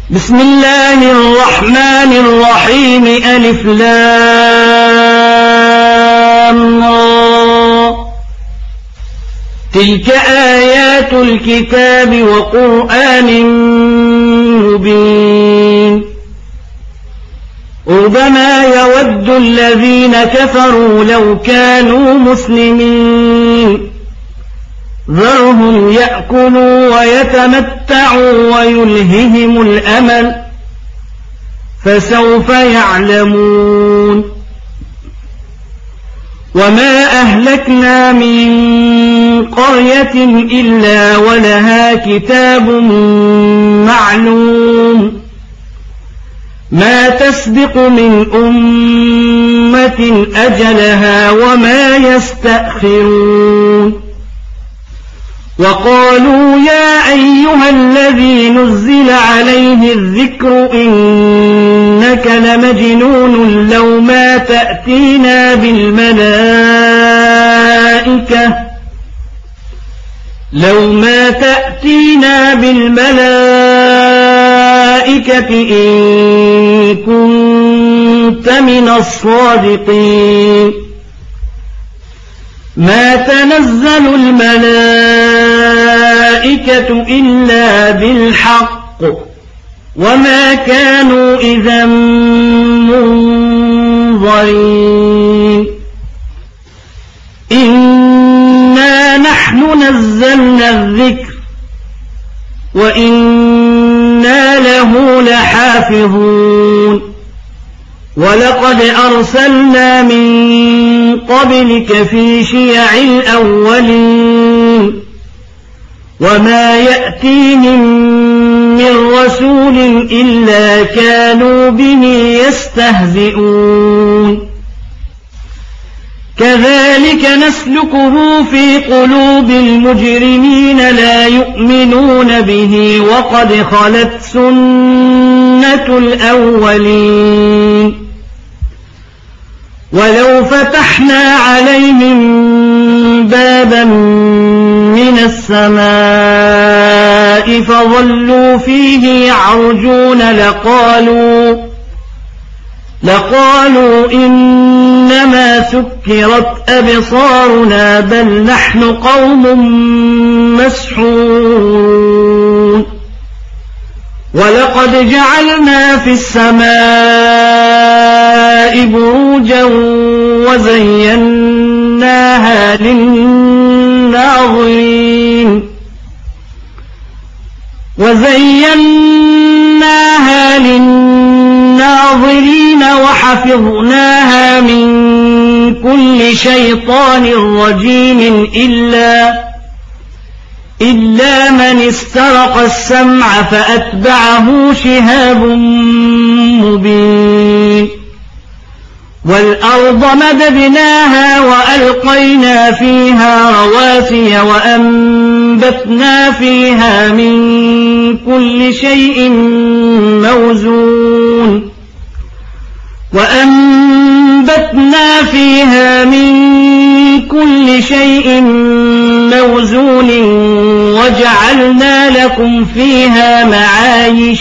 بسم الله الرحمن الرحيم ألف لام را. تلك آيات الكتاب وقرآن مبين. ربما يود الذين كفروا لو كانوا مسلمين ذرهم يأكلوا ويتمتعوا ويلههم الأمل فسوف يعلمون. وما أهلكنا من قرية إلا ولها كتاب معلوم ما تسبق من أمة أجلها وما يستأخرون. وقالوا يا أيها الذي نزل عليه الذكر إنك لمجنون لو ما تأتينا بالملائكة إن كنت من الصادقين. ما تنزل الملائكة إلا بالحق وما كانوا إذا منظرين. إنا نحن نزلنا الذكر وإنا له لحافظون. ولقد أرسلنا من قبلك في شيع الأولين وما يأتيهم من رسول إلا كانوا به يستهزئون. كذلك نسلكه في قلوب المجرمين لا يؤمنون به وقد خلت سنة الأولين. ولو فتحنا عليهم بابا من السماء فظلوا فيه يعرجون لقالوا إنما سكرت أبصارنا بل نحن قوم مسحورون. ولقد جعلنا في السماء بروجا وزيناها للناظرين وحفظناها من كل شيطان رجيم إلا من استرق السمع فأتبعه شهاب مبين. والأرض مددناها وألقينا فيها رواسي وأنبتنا فيها من كل شيء موزون وجعلنا لكم فيها معايش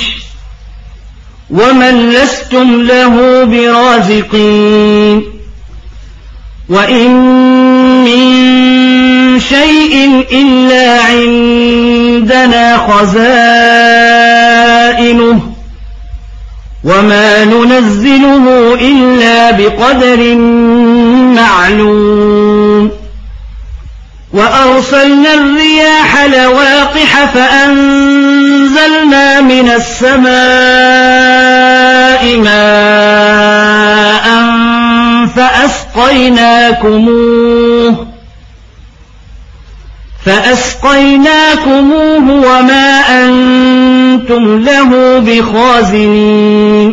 ومن لستم له برازقين. وإن من شيء إلا عندنا خزائنه وما ننزله إلا بقدر معلوم. وأرسلنا الرياح لواقح فأنزلنا من السماء ماء فأسقيناكموه وما أنتم له بخازنين.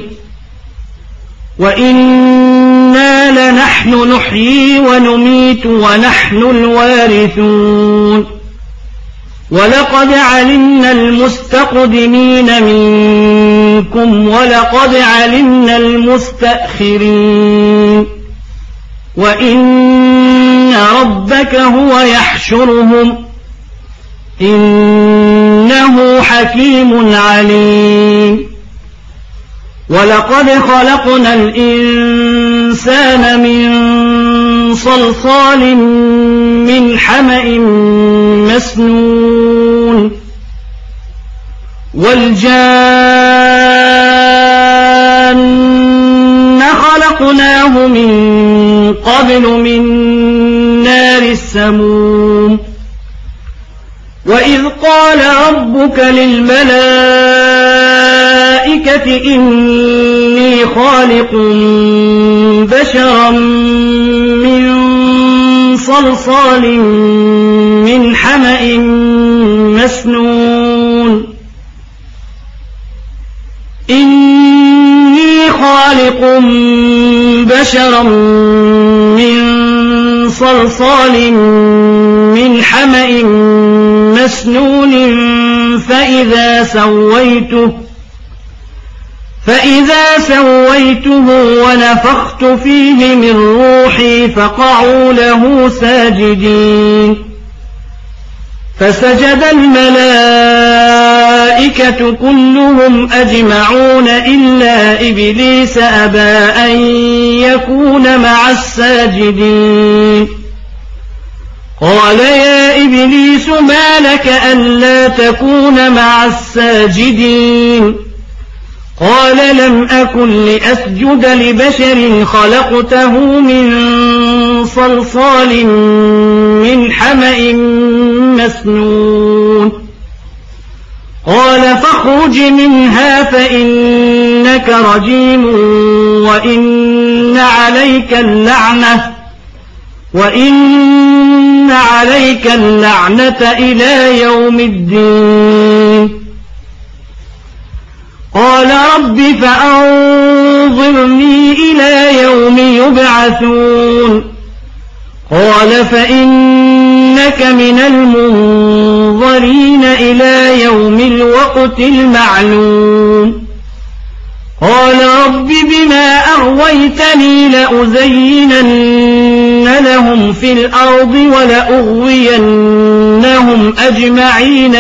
وإنا لنحن نحيي ونميت ونحن الوارثون. ولقد علمنا المستقدمين منكم ولقد علمنا المستأخرين. وإن ربك هو يحشرهم إنه حكيم عليم. ولقد خلقنا الإنسان من صلصال من حمأ مسنون والجان خلقناه من قبل من نار السموم وإذ قال ربك للملائكة إني خالق بشرا من صلصال من حمأ مسنون إني خالق بشرا من صلصال من حمأ مسنون فإذا سويته ونفخت فيه من روحي فقعوا له ساجدين فسجد الملائكة كلهم أجمعون إلا إبليس أبى أن يكون مع الساجدين قال يا إبليس ما لك ألا تكون مع الساجدين قال لم أكن لأسجد لبشر خلقته من صلصال من حمأ مسنون قال فاخرج منها فإنك رجيم وإن عليك اللعنة إلى يوم الدين قال رب فأنظرني إلى يوم يبعثون قال فإنك من المنظرين إلى يوم الوقت المعلوم قال رب بما أغويتني لأزينن لهم في الأرض ولأغوينهم أجمعين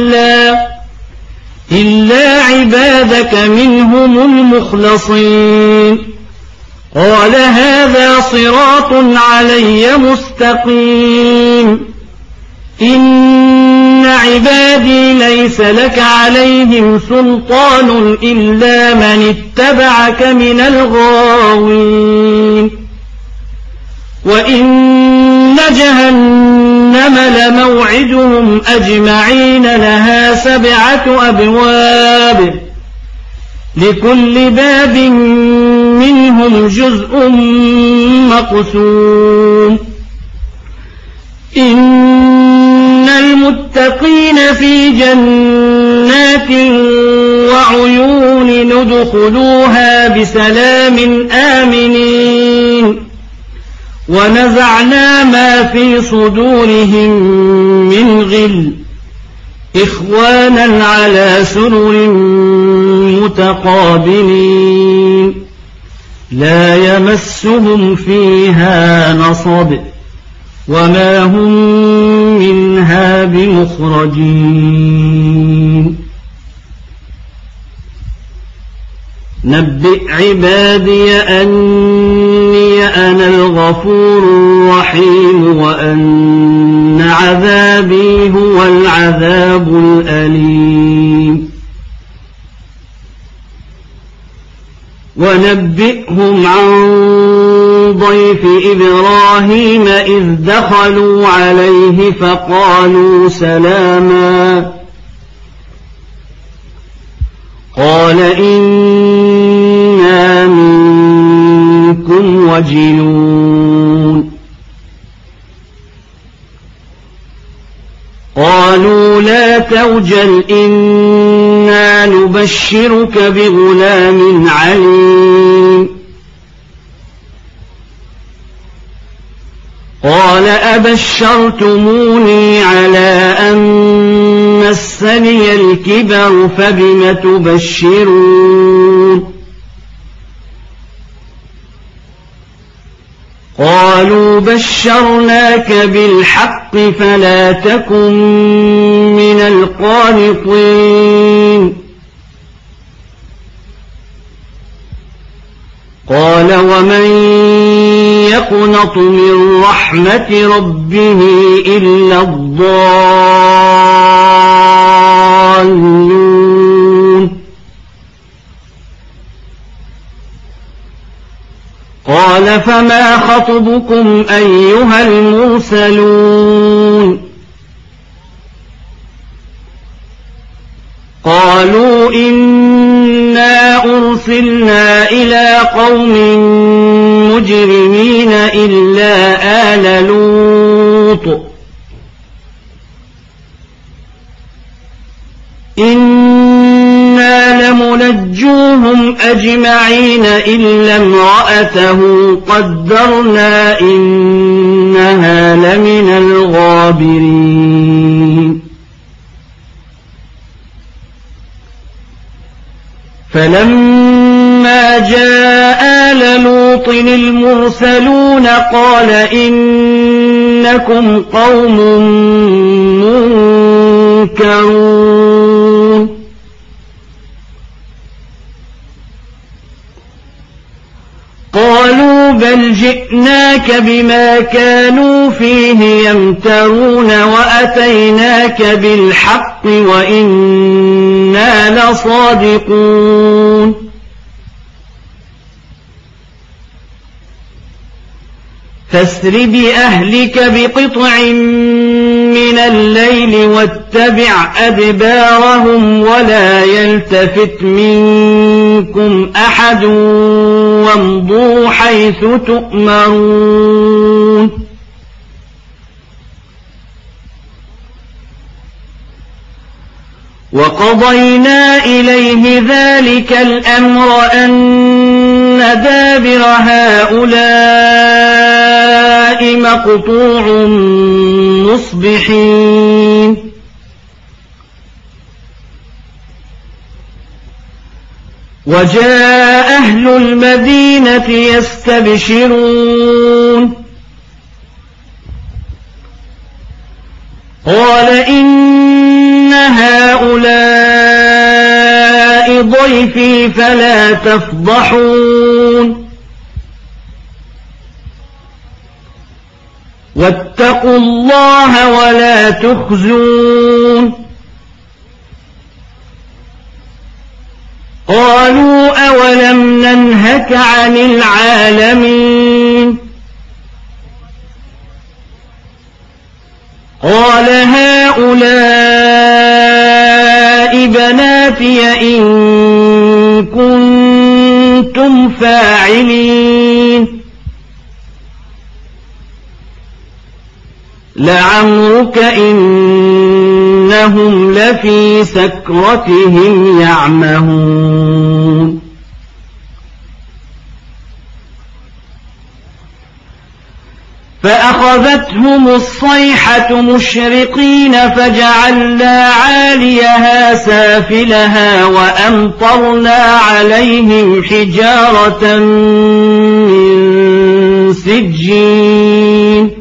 إلا عبادك منهم المخلصين قال هذا صراط علي مستقيم إن عبادي ليس لك عليهم سلطان إلا من اتبعك من الغاوين وإن جهنم لموعدهم أجمعين لها 7 أبواب لكل باب منهم جزء مقسوم إن المتقين في جنات وعيون ندخلوها بسلام آمنين ونزعنا ما في صدورهم من غل إخوانا على سرر متقابلين لا يمسهم فيها نصب وما هم منها بمخرجين نبئ عبادي أني أنا الغفور الرحيم وأن عذابي هو العذاب الأليم ونبئهم عن ضيف إبراهيم إذ دخلوا عليه فقالوا سلاما قال إنا منكم وجلون قالوا لا توجل إنا نبشرك بغلام عليم قال أبشرتموني على أن مسني الكبر فبم تبشرون قالوا بشرناك بالحق فلا تكن من القانطين قال ومن يقنط من رحمة ربه إلا الضالون قال فما خطبكم أيها المرسلون قالوا إنا أرسلنا إلى قوم مجرمين إلا آل لوط إنا لمنجوهم أجمعين إلا امرأته قدرنا إنها لمن الغابرين فلما جاء آل لوط المرسلون قال إنكم قوم منكرون قالوا بل جئناك بما كانوا فيه يمترون وأتيناك بالحق وإنا لصادقون فاسر بأهلك بقطع من الليل واتبع أدبارهم ولا يلتفت منكم أحد وامضوا حيث تؤمرون وقضينا إليه ذلك الأمر أن دابر هؤلاء مقطوع مصبحين وجاء أهل المدينة يستبشرون قال إن هؤلاء ضيفي فلا تفضحون واتقوا الله ولا تخزون قالوا أولم ننهك عن العالمين قال هؤلاء بناتي إن كنتم فاعلين لعمرك إنهم لفي سكرتهم يعمهون فأخذتهم الصيحة مشرقين فجعلنا عاليها سافلها وأمطرنا عليهم حجارة من سجين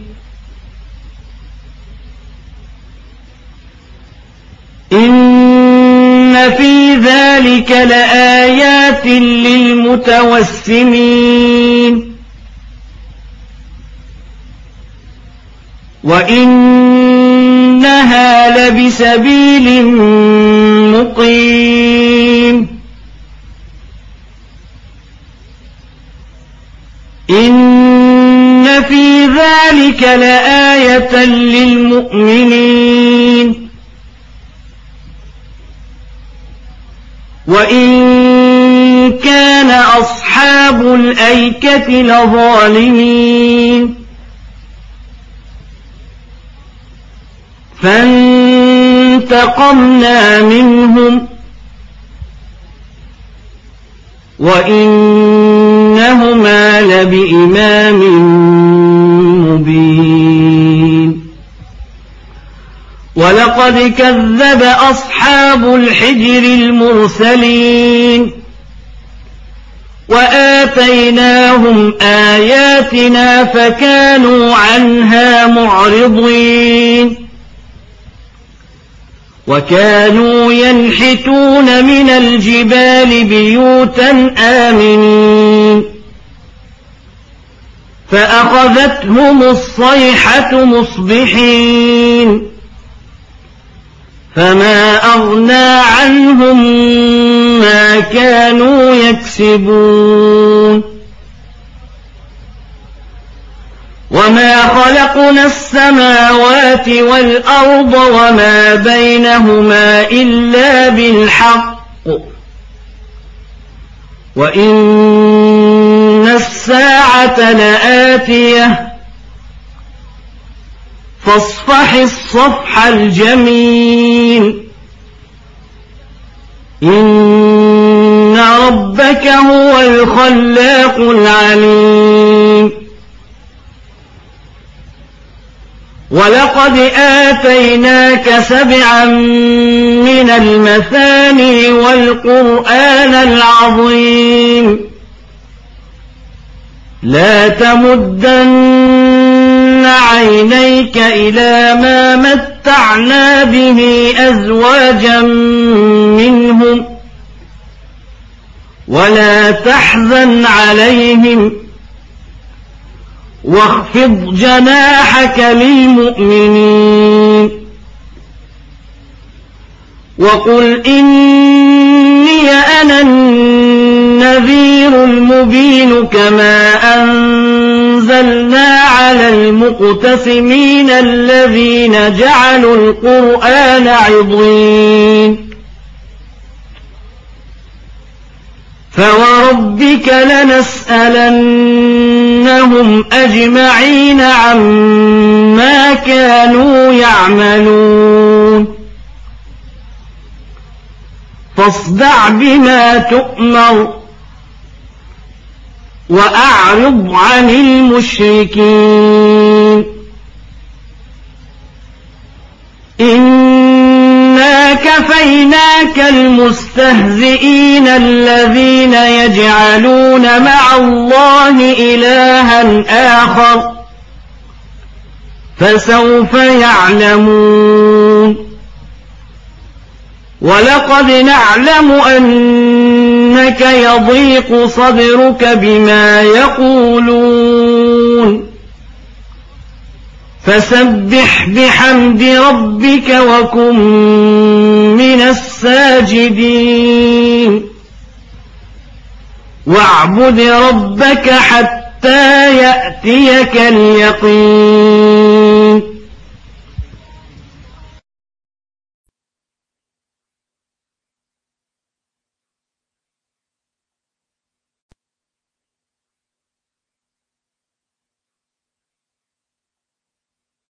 إن في ذلك لآيات للمتوسمين وإنها لبسبيل مقيم إن في ذلك لآية للمؤمنين وإن كان أصحاب الأيكة لظالمين فانتقمنا منهم وإنهما لبإمام مبين ولقد كذب أصحاب الحجر المرسلين وآتيناهم آياتنا فكانوا عنها معرضين وكانوا ينحتون من الجبال بيوتا آمنين فأخذتهم الصيحة مصبحين فما أغنى عنهم ما كانوا يكسبون وما خلقنا السماوات والأرض وما بينهما إلا بالحق وإن الساعة لآتية فاصفح الصفح الجميل إن ربك هو الخلاق العليم ولقد آتيناك 7 من المثاني والقرآن العظيم لا تمدن عينيك إلى ما متعنا به أزواجا منهم ولا تحزن عليهم واخفض جناحك للمؤمنين وقل إني أنا النذير المبين كما أنزلنا على المقتسمين الذين جعلوا القرآن عضين فوربك لنسألنهم أجمعين عما كانوا يعملون فاصدع بما تؤمر وأعرض عن المشركين إنا كفيناك المستهزئين الذين يجعلون مع الله إلها آخر فسوف يعلمون ولقد نعلم أنك يضيق صدرك بما يقولون فسبح بحمد ربك وكن من الساجدين واعبد ربك حتى يأتيك اليقين